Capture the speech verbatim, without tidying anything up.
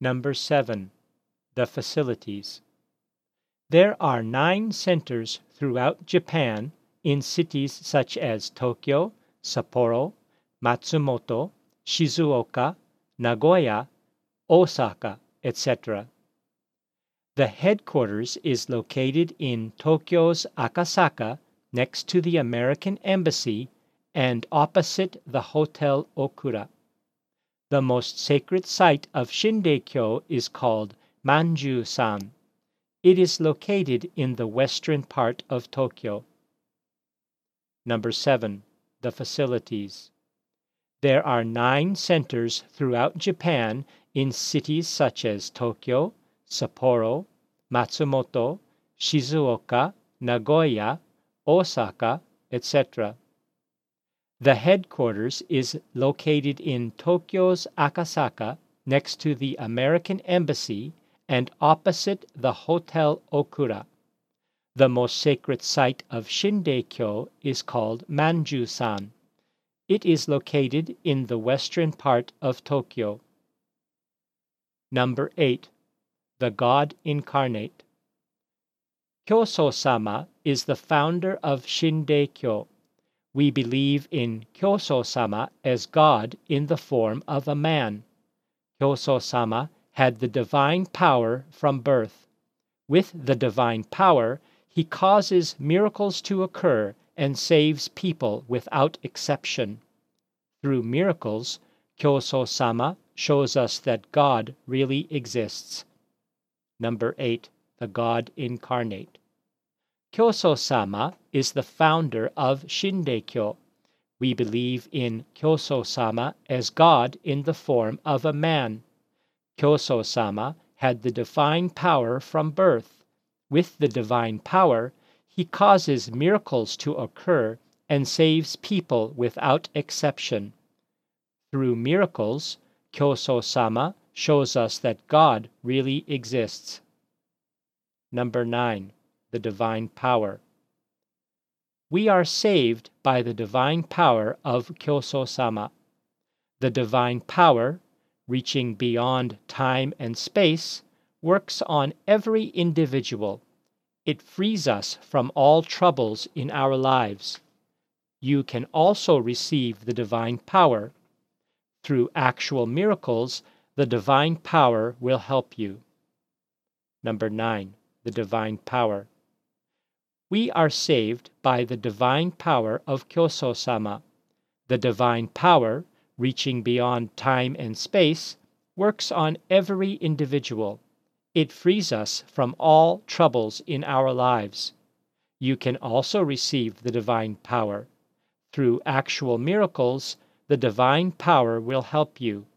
Number seven. The facilities. There are nine centers throughout Japan in cities such as Tokyo, Sapporo, Matsumoto, Shizuoka, Nagoya, Osaka, et cetera. The headquarters is located in Tokyo's Akasaka next to the American Embassy and opposite the Hotel Okura. The most sacred site of Shindeikyo is called Manju-san. It is located in the western part of Tokyo. Number seven. The facilities. There are nine centers throughout Japan in cities such as Tokyo, Sapporo, Matsumoto, Shizuoka, Nagoya, Osaka, et cetera. The headquarters is located in Tokyo's Akasaka next to the American Embassy and opposite the Hotel Okura. The most sacred site of Shindeikyo is called Manju-san. It is located in the western part of Tokyo. Number eight. The God Incarnate. Kyoso-sama is the founder of Shindeikyo. We believe in Kyoso-sama as God in the form of a man. Kyoso-sama had the divine power from birth. With the divine power, he causes miracles to occur and saves people without exception. Through miracles, Kyoso-sama shows us that God really exists. Number eight. The God Incarnate. Kyoso-sama is the founder of Shindeikyo. We believe in Kyoso-sama as God in the form of a man. Kyoso-sama had the divine power from birth. With the divine power, he causes miracles to occur and saves people without exception. Through miracles, Kyoso-sama shows us that God really exists. Number nine. The divine power. We are saved by the divine power of Kyoso-sama. The divine power, reaching beyond time and space, works on every individual. It frees us from all troubles in our lives. You can also receive the divine power. Through actual miracles, the divine power will help you. Number nine. The divine power. We are saved by the divine power of Kyoso-sama. The divine power, reaching beyond time and space, works on every individual. It frees us from all troubles in our lives. You can also receive the divine power. Through actual miracles, the divine power will help you.